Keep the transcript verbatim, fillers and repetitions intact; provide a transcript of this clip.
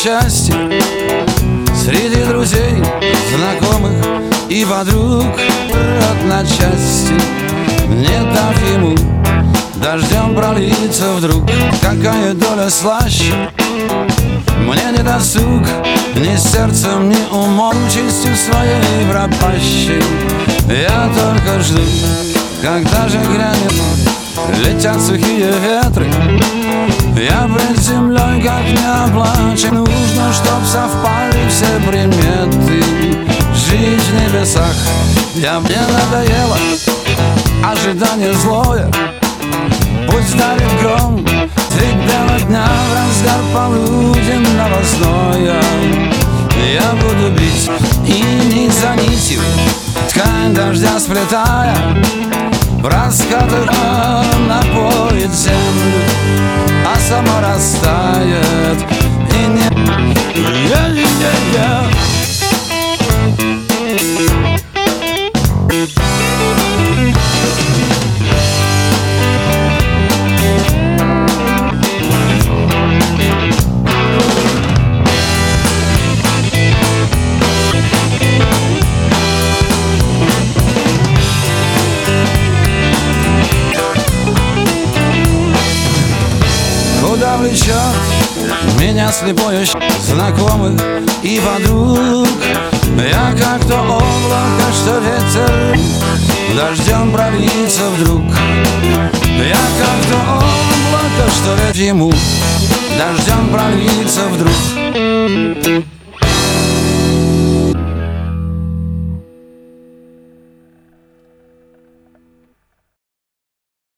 счастье среди друзей, знакомых и подруг. Рад на части, не дав ему дождем пролиться вдруг. Какая доля слаще, мне не досуг, ни сердцем, ни умом, честью своей пропащей. Я только жду, когда же грянет, летят сухие ветры. Я пред землей, как не оплачен. Нужно, чтоб совпали все приметы. Жизнь в небесах, я мне надоело ожидание злое. Пусть дарит гром средь бела дня, в разгар полуденного зноя. Я буду бить и нить за нитью, ткань дождя сплетая, в раскаты напоит землю, а сама растает и не... Я-я-я-я. Куда влечет меня слепое щ... знакомых и подруг. Я как то облако, что ветер дождем прольется вдруг. Я как то облако, что ветер ему дождем прольется вдруг.